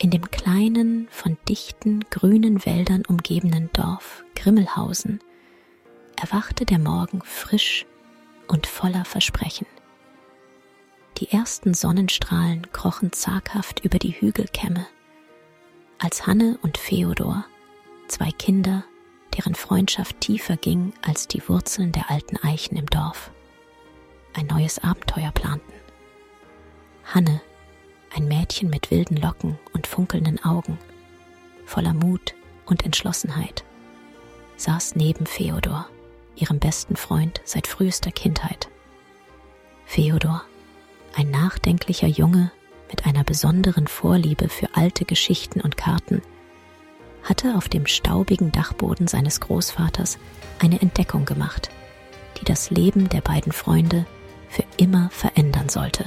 In dem kleinen, von dichten, grünen Wäldern umgebenen Dorf Grimmelhausen erwachte der Morgen frisch und voller Versprechen. Die ersten Sonnenstrahlen krochen zaghaft über die Hügelkämme, als Hanne und Feodor, 2 Kinder, deren Freundschaft tiefer ging als die Wurzeln der alten Eichen im Dorf, ein neues Abenteuer planten. Hanne, ein Mädchen mit wilden Locken und funkelnden Augen, voller Mut und Entschlossenheit, saß neben Feodor, ihrem besten Freund seit frühester Kindheit. Feodor, ein nachdenklicher Junge mit einer besonderen Vorliebe für alte Geschichten und Karten, hatte auf dem staubigen Dachboden seines Großvaters eine Entdeckung gemacht, die das Leben der beiden Freunde für immer verändern sollte.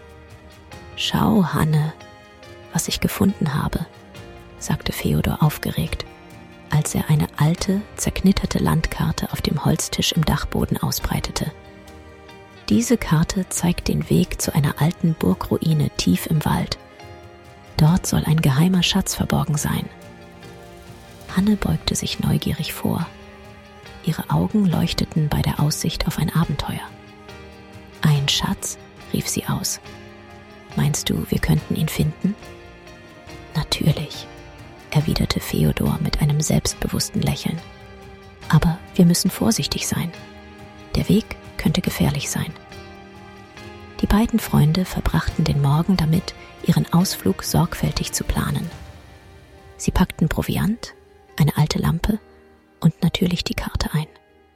»Schau, Hanne, was ich gefunden habe«, sagte Feodor aufgeregt, als er eine alte, zerknitterte Landkarte auf dem Holztisch im Dachboden ausbreitete. Diese Karte zeigt den Weg zu einer alten Burgruine tief im Wald. Dort soll ein geheimer Schatz verborgen sein. Hanne beugte sich neugierig vor. Ihre Augen leuchteten bei der Aussicht auf ein Abenteuer. »Ein Schatz?«, rief sie aus. »Meinst du, wir könnten ihn finden?« »Natürlich«, erwiderte Feodor mit einem selbstbewussten Lächeln. »Aber wir müssen vorsichtig sein. Der Weg könnte gefährlich sein.« Die beiden Freunde verbrachten den Morgen damit, ihren Ausflug sorgfältig zu planen. Sie packten Proviant, eine alte Lampe und natürlich die Karte ein.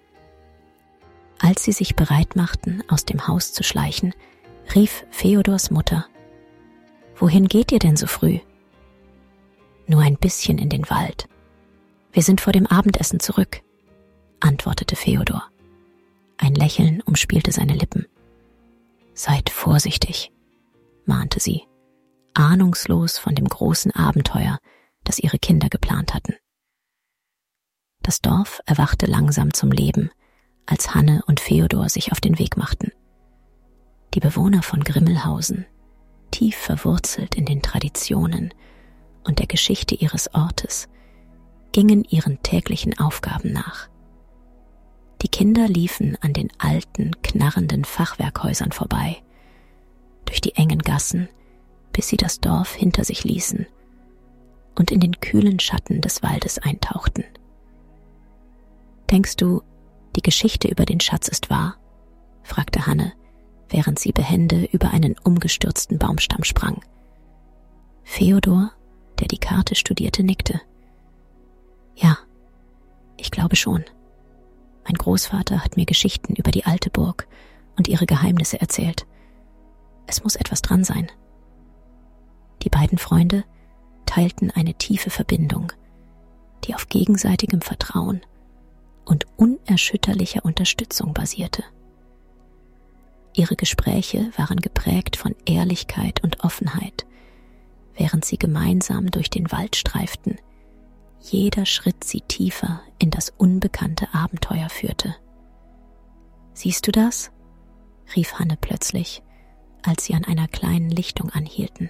Als sie sich bereit machten, aus dem Haus zu schleichen, rief Feodors Mutter: »Wohin geht ihr denn so früh?« »Nur ein bisschen in den Wald. Wir sind vor dem Abendessen zurück«, antwortete Feodor. Ein Lächeln umspielte seine Lippen. »Seid vorsichtig«, mahnte sie, ahnungslos von dem großen Abenteuer, das ihre Kinder geplant hatten. Das Dorf erwachte langsam zum Leben, als Hanne und Feodor sich auf den Weg machten. Die Bewohner von Grimmelhausen, tief verwurzelt in den Traditionen und der Geschichte ihres Ortes, gingen ihren täglichen Aufgaben nach. Die Kinder liefen an den alten, knarrenden Fachwerkhäusern vorbei, durch die engen Gassen, bis sie das Dorf hinter sich ließen und in den kühlen Schatten des Waldes eintauchten. »Denkst du, die Geschichte über den Schatz ist wahr?«, fragte Hanne, während sie behende über einen umgestürzten Baumstamm sprang. Feodor, der die Karte studierte, nickte. »Ja, ich glaube schon. Mein Großvater hat mir Geschichten über die alte Burg und ihre Geheimnisse erzählt. Es muss etwas dran sein.« Die beiden Freunde teilten eine tiefe Verbindung, die auf gegenseitigem Vertrauen und unerschütterlicher Unterstützung basierte. Ihre Gespräche waren geprägt von Ehrlichkeit und Offenheit, während sie gemeinsam durch den Wald streiften. Jeder Schritt sie tiefer in das unbekannte Abenteuer führte. »Siehst du das?«, rief Hanne plötzlich, als sie an einer kleinen Lichtung anhielten.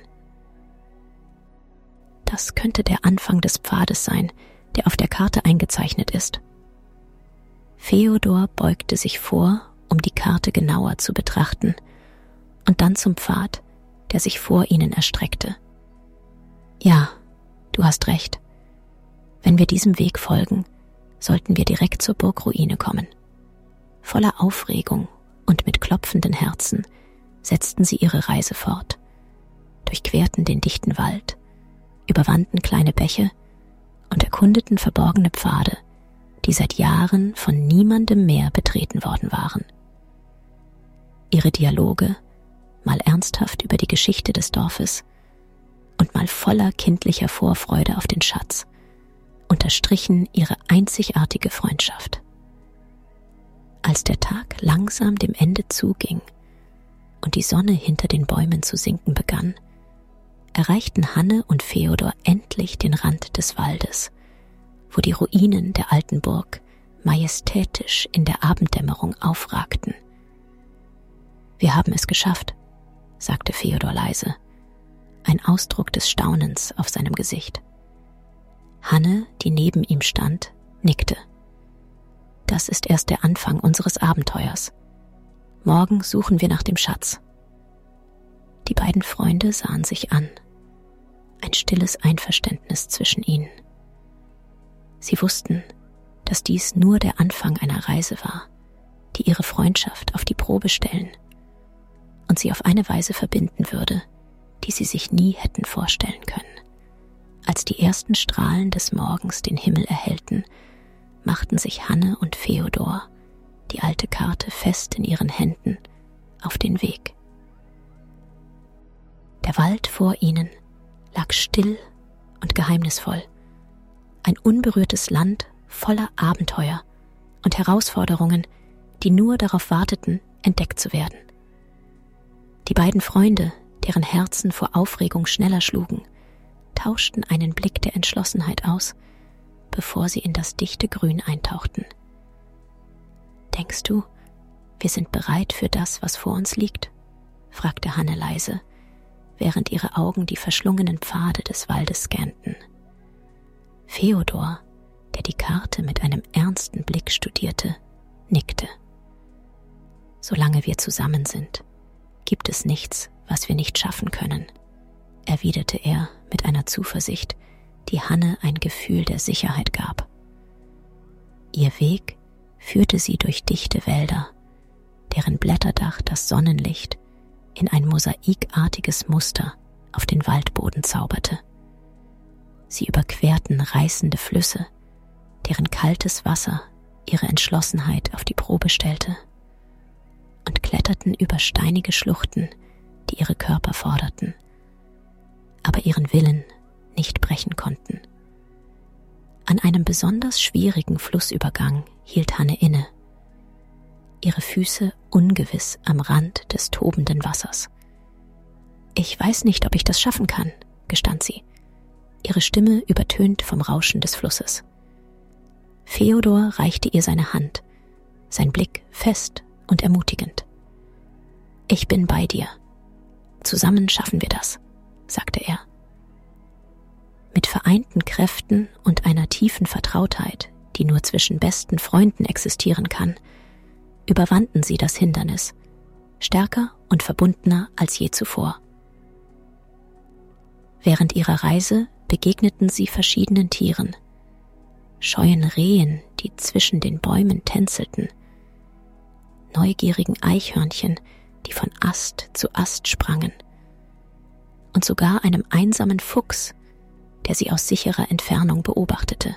»Das könnte der Anfang des Pfades sein, der auf der Karte eingezeichnet ist.« Feodor beugte sich vor, um die Karte genauer zu betrachten, und dann zum Pfad, der sich vor ihnen erstreckte. »Ja, du hast recht. Wenn wir diesem Weg folgen, sollten wir direkt zur Burgruine kommen.« Voller Aufregung und mit klopfenden Herzen setzten sie ihre Reise fort, durchquerten den dichten Wald, überwanden kleine Bäche und erkundeten verborgene Pfade, die seit Jahren von niemandem mehr betreten worden waren. Ihre Dialoge, mal ernsthaft über die Geschichte des Dorfes und mal voller kindlicher Vorfreude auf den Schatz, unterstrichen ihre einzigartige Freundschaft. Als der Tag langsam dem Ende zuging und die Sonne hinter den Bäumen zu sinken begann, erreichten Hanne und Feodor endlich den Rand des Waldes, wo die Ruinen der alten Burg majestätisch in der Abenddämmerung aufragten. »Wir haben es geschafft«, sagte Feodor leise, ein Ausdruck des Staunens auf seinem Gesicht. Hanne, die neben ihm stand, nickte. Das ist erst der Anfang unseres Abenteuers. Morgen suchen wir nach dem Schatz. Die beiden Freunde sahen sich an. Ein stilles Einverständnis zwischen ihnen. Sie wussten, dass dies nur der Anfang einer Reise war, die ihre Freundschaft auf die Probe stellen und sie auf eine Weise verbinden würde, die sie sich nie hätten vorstellen können. Als die ersten Strahlen des Morgens den Himmel erhellten, machten sich Hanne und Feodor, die alte Karte fest in ihren Händen, auf den Weg. Der Wald vor ihnen lag still und geheimnisvoll, ein unberührtes Land voller Abenteuer und Herausforderungen, die nur darauf warteten, entdeckt zu werden. Die beiden Freunde, deren Herzen vor Aufregung schneller schlugen, tauschten einen Blick der Entschlossenheit aus, bevor sie in das dichte Grün eintauchten. »Denkst du, wir sind bereit für das, was vor uns liegt?« fragte Hanne leise, während ihre Augen die verschlungenen Pfade des Waldes scannten. Feodor, der die Karte mit einem ernsten Blick studierte, nickte. »Solange wir zusammen sind, gibt es nichts, was wir nicht schaffen können«, erwiderte er mit einer Zuversicht, die Hanne ein Gefühl der Sicherheit gab. Ihr Weg führte sie durch dichte Wälder, deren Blätterdach das Sonnenlicht in ein mosaikartiges Muster auf den Waldboden zauberte. Sie überquerten reißende Flüsse, deren kaltes Wasser ihre Entschlossenheit auf die Probe stellte, und kletterten über steinige Schluchten, die ihre Körper forderten, aber ihren Willen nicht brechen konnten. An einem besonders schwierigen Flussübergang hielt Hanne inne, ihre Füße ungewiss am Rand des tobenden Wassers. »Ich weiß nicht, ob ich das schaffen kann«, gestand sie, ihre Stimme übertönt vom Rauschen des Flusses. Feodor reichte ihr seine Hand, sein Blick fest und ermutigend. »Ich bin bei dir. Zusammen schaffen wir das«, sagte er. Mit vereinten Kräften und einer tiefen Vertrautheit, die nur zwischen besten Freunden existieren kann, überwanden sie das Hindernis, stärker und verbundener als je zuvor. Während ihrer Reise begegneten sie verschiedenen Tieren, scheuen Rehen, die zwischen den Bäumen tänzelten, neugierigen Eichhörnchen, die von Ast zu Ast sprangen, und sogar einem einsamen Fuchs, der sie aus sicherer Entfernung beobachtete.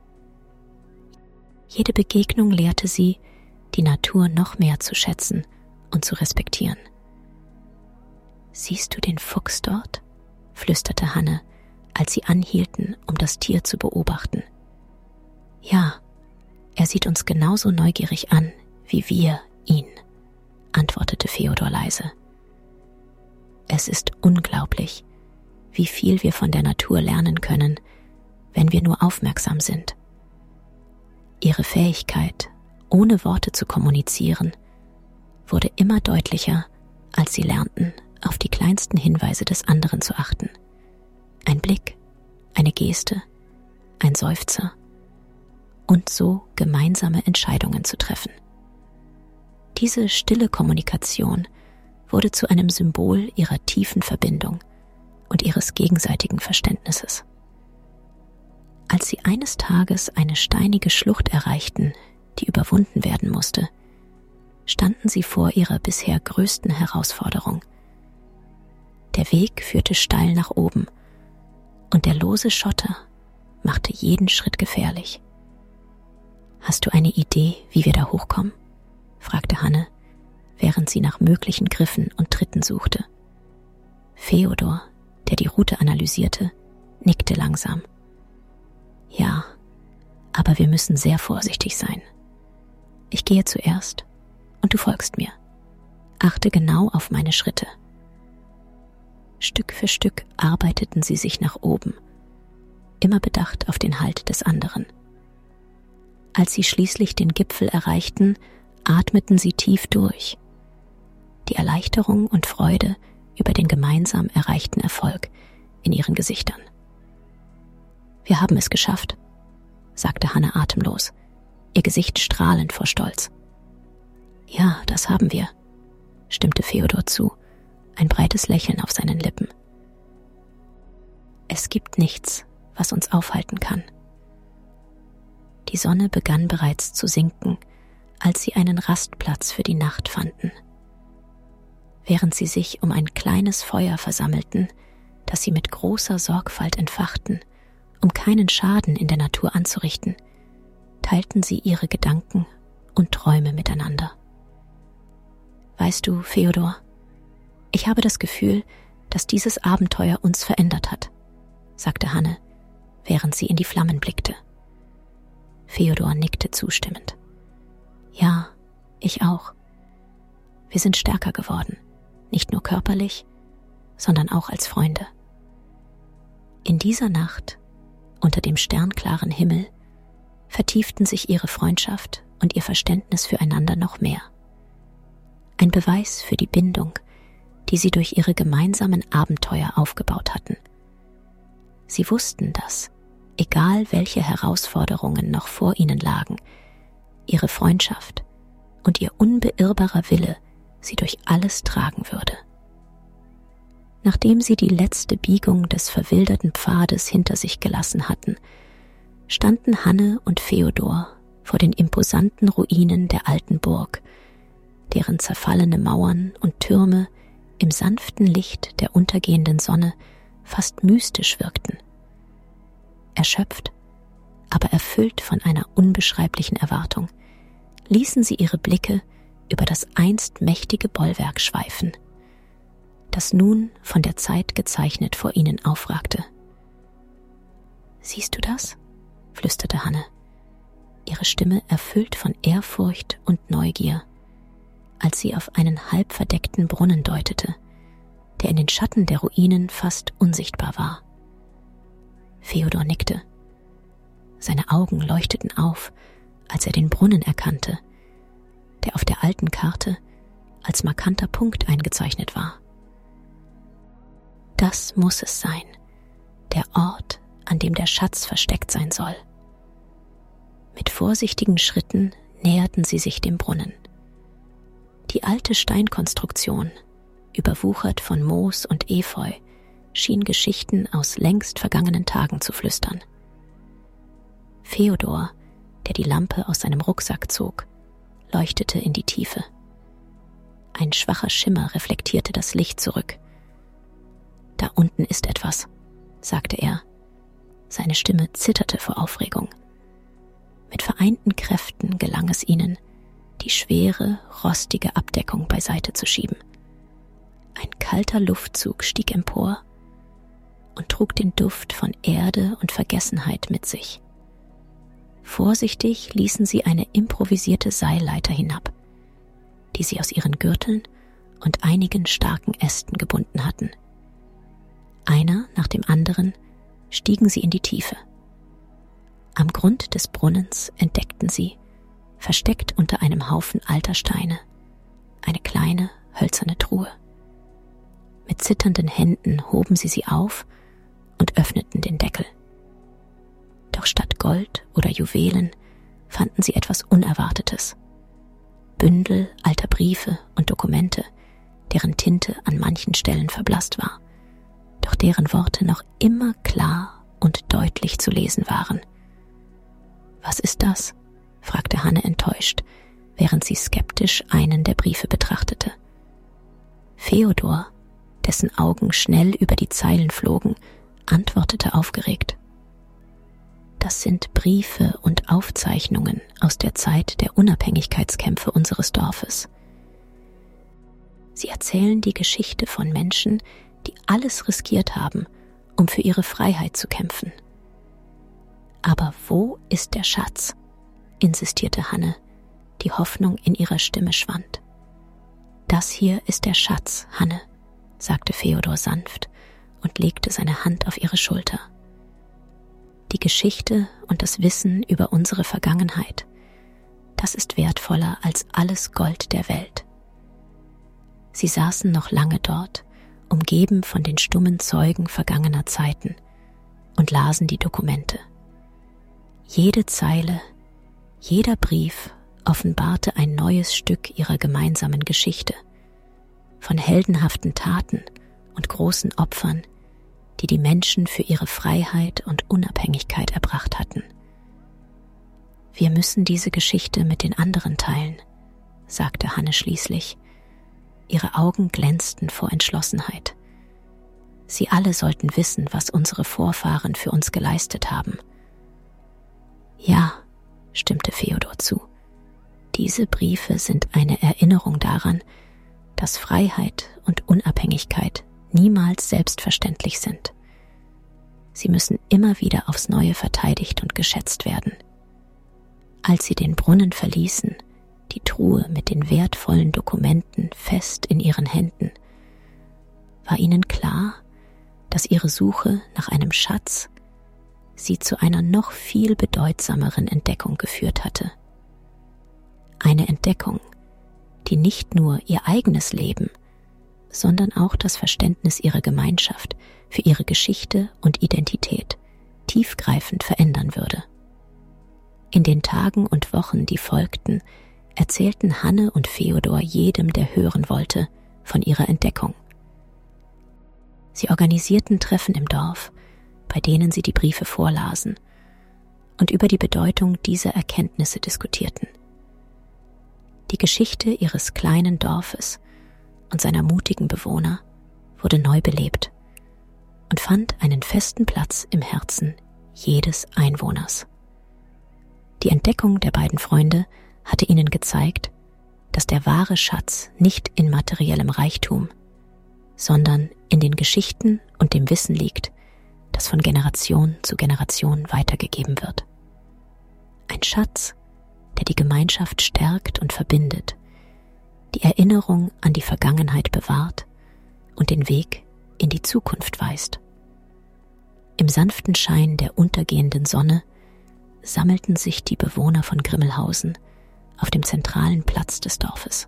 Jede Begegnung lehrte sie, die Natur noch mehr zu schätzen und zu respektieren. »Siehst du den Fuchs dort?« flüsterte Hanne, als sie anhielten, um das Tier zu beobachten. »Ja, er sieht uns genauso neugierig an, wie wir ihn«, antwortete Feodor leise. »Es ist unglaublich, wie viel wir von der Natur lernen können, wenn wir nur aufmerksam sind. Ihre Fähigkeit, ohne Worte zu kommunizieren, wurde immer deutlicher, als sie lernten, auf die kleinsten Hinweise des anderen zu achten. Ein Blick, eine Geste, ein Seufzer und so gemeinsame Entscheidungen zu treffen. Diese stille Kommunikation wurde zu einem Symbol ihrer tiefen Verbindung und ihres gegenseitigen Verständnisses. Als sie eines Tages eine steinige Schlucht erreichten, die überwunden werden musste, standen sie vor ihrer bisher größten Herausforderung. Der Weg führte steil nach oben und der lose Schotter machte jeden Schritt gefährlich. »Hast du eine Idee, wie wir da hochkommen?« fragte Hanne, während sie nach möglichen Griffen und Tritten suchte. Feodor, der die Route analysierte, nickte langsam. »Ja, aber wir müssen sehr vorsichtig sein. Ich gehe zuerst und du folgst mir. Achte genau auf meine Schritte.« Stück für Stück arbeiteten sie sich nach oben, immer bedacht auf den Halt des anderen. Als sie schließlich den Gipfel erreichten, atmeten sie tief durch. Die Erleichterung und Freude über den gemeinsam erreichten Erfolg in ihren Gesichtern. »Wir haben es geschafft«, sagte Hanne atemlos, ihr Gesicht strahlend vor Stolz. »Ja, das haben wir«, stimmte Feodor zu, ein breites Lächeln auf seinen Lippen. »Es gibt nichts, was uns aufhalten kann.« Die Sonne begann bereits zu sinken, als sie einen Rastplatz für die Nacht fanden. Während sie sich um ein kleines Feuer versammelten, das sie mit großer Sorgfalt entfachten, um keinen Schaden in der Natur anzurichten, teilten sie ihre Gedanken und Träume miteinander. »Weißt du, Feodor, ich habe das Gefühl, dass dieses Abenteuer uns verändert hat«, sagte Hanne, während sie in die Flammen blickte. Feodor nickte zustimmend. »Ja, ich auch. Wir sind stärker geworden, nicht nur körperlich, sondern auch als Freunde.« In dieser Nacht, unter dem sternklaren Himmel, vertieften sich ihre Freundschaft und ihr Verständnis füreinander noch mehr. Ein Beweis für die Bindung, die sie durch ihre gemeinsamen Abenteuer aufgebaut hatten. Sie wussten, dass, egal welche Herausforderungen noch vor ihnen lagen, ihre Freundschaft und ihr unbeirrbarer Wille sie durch alles tragen würde. Nachdem sie die letzte Biegung des verwilderten Pfades hinter sich gelassen hatten, standen Hanne und Feodor vor den imposanten Ruinen der alten Burg, deren zerfallene Mauern und Türme im sanften Licht der untergehenden Sonne fast mystisch wirkten. Erschöpft, aber erfüllt von einer unbeschreiblichen Erwartung, ließen sie ihre Blicke über das einst mächtige Bollwerk schweifen, das nun von der Zeit gezeichnet vor ihnen aufragte. »Siehst du das?« flüsterte Hanne, ihre Stimme erfüllt von Ehrfurcht und Neugier, als sie auf einen halb verdeckten Brunnen deutete, der in den Schatten der Ruinen fast unsichtbar war. Feodor nickte. Seine Augen leuchteten auf, als er den Brunnen erkannte, der auf der alten Karte als markanter Punkt eingezeichnet war. Das muss es sein, der Ort, an dem der Schatz versteckt sein soll. Mit vorsichtigen Schritten näherten sie sich dem Brunnen. Die alte Steinkonstruktion, überwuchert von Moos und Efeu, schien Geschichten aus längst vergangenen Tagen zu flüstern. Feodor, der die Lampe aus seinem Rucksack zog, leuchtete in die Tiefe. Ein schwacher Schimmer reflektierte das Licht zurück. »Da unten ist etwas«, sagte er. Seine Stimme zitterte vor Aufregung. Mit vereinten Kräften gelang es ihnen, die schwere, rostige Abdeckung beiseite zu schieben. Ein kalter Luftzug stieg empor und trug den Duft von Erde und Vergessenheit mit sich. Vorsichtig ließen sie eine improvisierte Seilleiter hinab, die sie aus ihren Gürteln und einigen starken Ästen gebunden hatten. Einer nach dem anderen stiegen sie in die Tiefe. Am Grund des Brunnens entdeckten sie, versteckt unter einem Haufen alter Steine, eine kleine, hölzerne Truhe. Mit zitternden Händen hoben sie auf und öffneten den Deckel. Doch statt Gold oder Juwelen fanden sie etwas Unerwartetes. Bündel alter Briefe und Dokumente, deren Tinte an manchen Stellen verblasst war, doch deren Worte noch immer klar und deutlich zu lesen waren. »Was ist das?« fragte Hanne enttäuscht, während sie skeptisch einen der Briefe betrachtete. Feodor, dessen Augen schnell über die Zeilen flogen, antwortete aufgeregt. »Das sind Briefe und Aufzeichnungen aus der Zeit der Unabhängigkeitskämpfe unseres Dorfes. Sie erzählen die Geschichte von Menschen, die alles riskiert haben, um für ihre Freiheit zu kämpfen. Aber wo ist der Schatz?« insistierte Hanne, die Hoffnung in ihrer Stimme schwand. »Das hier ist der Schatz, Hanne«, sagte Feodor sanft und legte seine Hand auf ihre Schulter. »Die Geschichte und das Wissen über unsere Vergangenheit, das ist wertvoller als alles Gold der Welt.« Sie saßen noch lange dort, umgeben von den stummen Zeugen vergangener Zeiten, und lasen die Dokumente. Jede Zeile, jeder Brief offenbarte ein neues Stück ihrer gemeinsamen Geschichte, von heldenhaften Taten und großen Opfern, die die Menschen für ihre Freiheit und Unabhängigkeit erbracht hatten. Wir müssen diese Geschichte mit den anderen teilen, sagte Hanne schließlich. Ihre Augen glänzten vor Entschlossenheit. Sie alle sollten wissen, was unsere Vorfahren für uns geleistet haben. Ja, stimmte Feodor zu. Diese Briefe sind eine Erinnerung daran, dass Freiheit und Unabhängigkeit niemals selbstverständlich sind. Sie müssen immer wieder aufs Neue verteidigt und geschätzt werden. Als sie den Brunnen verließen, die Truhe mit den wertvollen Dokumenten fest in ihren Händen, war ihnen klar, dass ihre Suche nach einem Schatz sie zu einer noch viel bedeutsameren Entdeckung geführt hatte. Eine Entdeckung, die nicht nur ihr eigenes Leben, sondern auch das Verständnis ihrer Gemeinschaft für ihre Geschichte und Identität tiefgreifend verändern würde. In den Tagen und Wochen, die folgten, erzählten Hanne und Feodor jedem, der hören wollte, von ihrer Entdeckung. Sie organisierten Treffen im Dorf, bei denen sie die Briefe vorlasen und über die Bedeutung dieser Erkenntnisse diskutierten. Die Geschichte ihres kleinen Dorfes und seiner mutigen Bewohner wurde neu belebt und fand einen festen Platz im Herzen jedes Einwohners. Die Entdeckung der beiden Freunde hatte ihnen gezeigt, dass der wahre Schatz nicht in materiellem Reichtum, sondern in den Geschichten und dem Wissen liegt, das von Generation zu Generation weitergegeben wird. Ein Schatz, der die Gemeinschaft stärkt und verbindet, die Erinnerung an die Vergangenheit bewahrt und den Weg in die Zukunft weist. Im sanften Schein der untergehenden Sonne sammelten sich die Bewohner von Grimmelhausen auf dem zentralen Platz des Dorfes.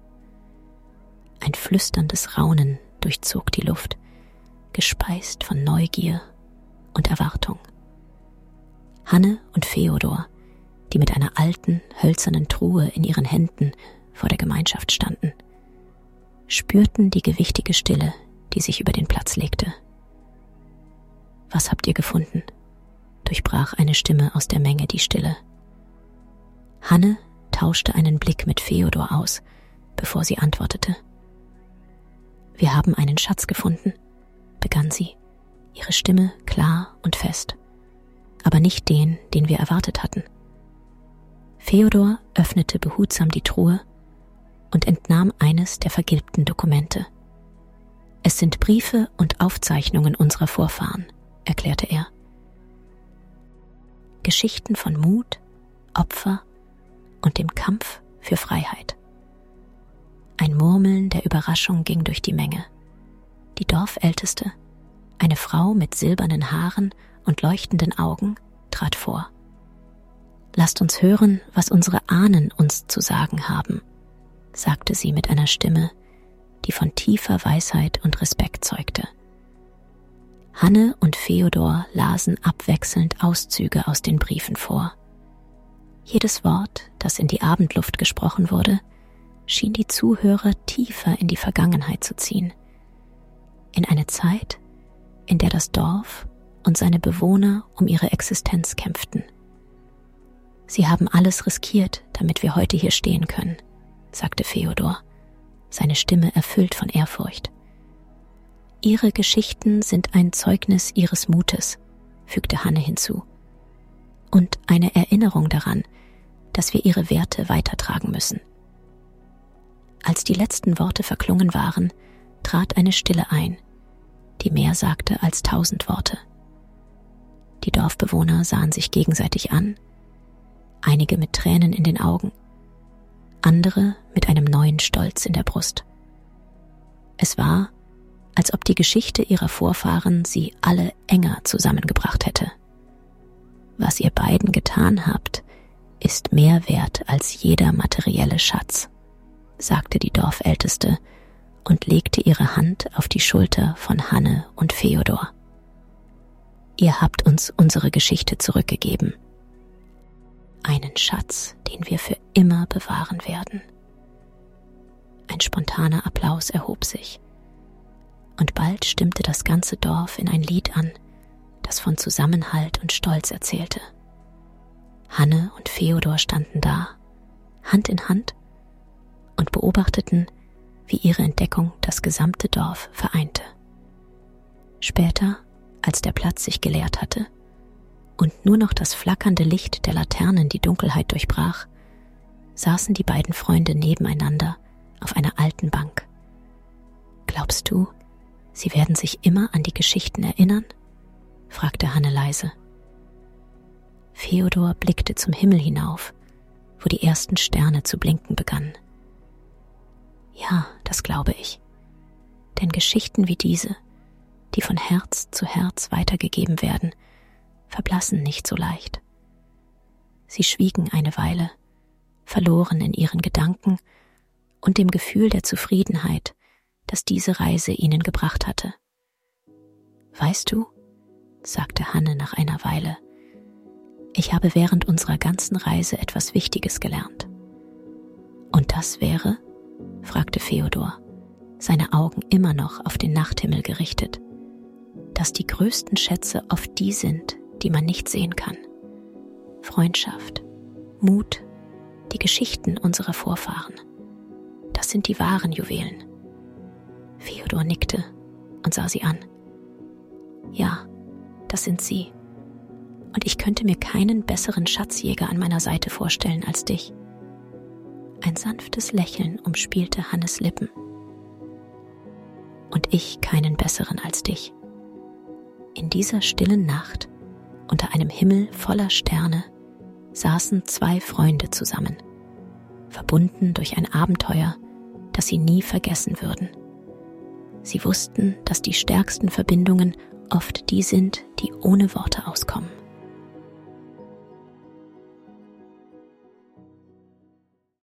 Ein flüsterndes Raunen durchzog die Luft, gespeist von Neugier und Erwartung. Hanne und Feodor, die mit einer alten, hölzernen Truhe in ihren Händen vor der Gemeinschaft standen, spürten die gewichtige Stille, die sich über den Platz legte. »Was habt ihr gefunden?« durchbrach eine Stimme aus der Menge die Stille. Hanne tauschte einen Blick mit Feodor aus, bevor sie antwortete. »Wir haben einen Schatz gefunden«, begann sie, ihre Stimme klar und fest, aber nicht den, den wir erwartet hatten. Feodor öffnete behutsam die Truhe und entnahm eines der vergilbten Dokumente. »Es sind Briefe und Aufzeichnungen unserer Vorfahren«, erklärte er. Geschichten von Mut, Opfer und dem Kampf für Freiheit. Ein Murmeln der Überraschung ging durch die Menge. Die Dorfälteste, eine Frau mit silbernen Haaren und leuchtenden Augen, trat vor. »Lasst uns hören, was unsere Ahnen uns zu sagen haben«, sagte sie mit einer Stimme, die von tiefer Weisheit und Respekt zeugte. Hanne und Feodor lasen abwechselnd Auszüge aus den Briefen vor. Jedes Wort, das in die Abendluft gesprochen wurde, schien die Zuhörer tiefer in die Vergangenheit zu ziehen. In eine Zeit, in der das Dorf und seine Bewohner um ihre Existenz kämpften. »Sie haben alles riskiert, damit wir heute hier stehen können«, sagte Feodor, seine Stimme erfüllt von Ehrfurcht. »Ihre Geschichten sind ein Zeugnis ihres Mutes«, fügte Hanne hinzu, »und eine Erinnerung daran, dass wir ihre Werte weitertragen müssen.« Als die letzten Worte verklungen waren, trat eine Stille ein, die mehr sagte als 1000 Worte. Die Dorfbewohner sahen sich gegenseitig an, einige mit Tränen in den Augen, andere mit einem neuen Stolz in der Brust. Es war, als ob die Geschichte ihrer Vorfahren sie alle enger zusammengebracht hätte. »Was ihr beiden getan habt, ist mehr wert als jeder materielle Schatz«, sagte die Dorfälteste und legte ihre Hand auf die Schulter von Hanne und Feodor. Ihr habt uns unsere Geschichte zurückgegeben. Einen Schatz, den wir für immer bewahren werden. Ein spontaner Applaus erhob sich. Und bald stimmte das ganze Dorf in ein Lied an, das von Zusammenhalt und Stolz erzählte. Hanne und Feodor standen da, Hand in Hand, und beobachteten, wie ihre Entdeckung das gesamte Dorf vereinte. Später, als der Platz sich geleert hatte und nur noch das flackernde Licht der Laternen die Dunkelheit durchbrach, saßen die beiden Freunde nebeneinander auf einer alten Bank. »Glaubst du, sie werden sich immer an die Geschichten erinnern?« fragte Hanne leise. Feodor blickte zum Himmel hinauf, wo die ersten Sterne zu blinken begannen. »Ja, das glaube ich. Denn Geschichten wie diese, die von Herz zu Herz weitergegeben werden, verblassen nicht so leicht.« Sie schwiegen eine Weile, verloren in ihren Gedanken und dem Gefühl der Zufriedenheit, das diese Reise ihnen gebracht hatte. »Weißt du«, sagte Hanne nach einer Weile, »ich habe während unserer ganzen Reise etwas Wichtiges gelernt.« »Und das wäre?«, fragte Feodor, seine Augen immer noch auf den Nachthimmel gerichtet, »dass die größten Schätze oft die sind, die man nicht sehen kann. Freundschaft, Mut, die Geschichten unserer Vorfahren. Das sind die wahren Juwelen.« Feodor nickte und sah sie an. »Ja, das sind sie. Und ich könnte mir keinen besseren Schatzjäger an meiner Seite vorstellen als dich.« Ein sanftes Lächeln umspielte Hannes Lippen. »Und ich keinen besseren als dich.« In dieser stillen Nacht, unter einem Himmel voller Sterne, saßen zwei Freunde zusammen, verbunden durch ein Abenteuer, das sie nie vergessen würden. Sie wussten, dass die stärksten Verbindungen oft die sind, die ohne Worte auskommen.